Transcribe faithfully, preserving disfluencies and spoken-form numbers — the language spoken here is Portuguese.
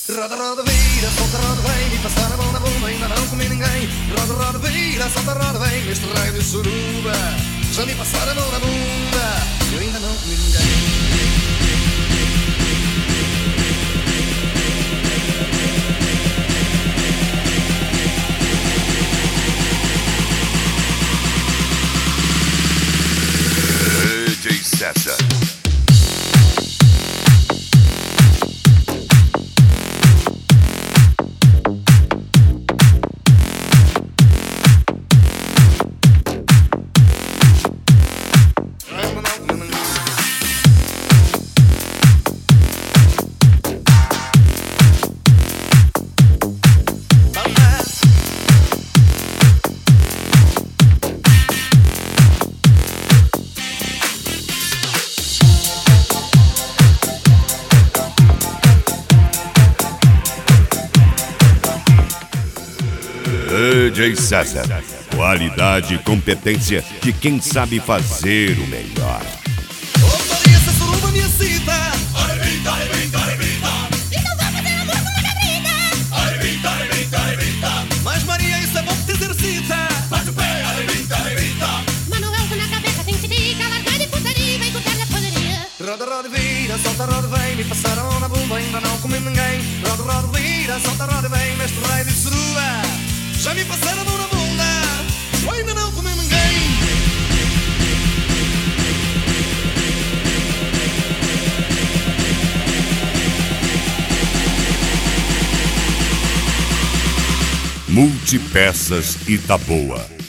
Roda, roda, vira, solta, roda, vem. E passar a mão na bunda, ainda não comi ninguém. Roda, roda, vira, solta, roda, vem. Neste raio de suruba, já me passaram a mão na bunda, eu ainda não comi ninguém. D J César. D J César, qualidade e competência de quem sabe fazer o melhor. Opa, e essa suruba me excita. Arrebita, arrebita, arrebita. Então vamos fazer amor como uma cabrita. Arrebita, arrebita, arrebita. Mas Maria, isso é bom que te exercita. Bate o pé, arrebita, arrebita. Manuel na cabeça tem que ficar. Largar de putaria, vem cortar na poderia. Roda, roda, vira, solta, roda, vem. Me passaram na bunda, ainda não comi ninguém. Roda, roda, vira, solta, roda, vem. Neste raio de suruba, já me passaram a mão na bunda, eu ainda não comi ninguém. Multipeças Itaboa.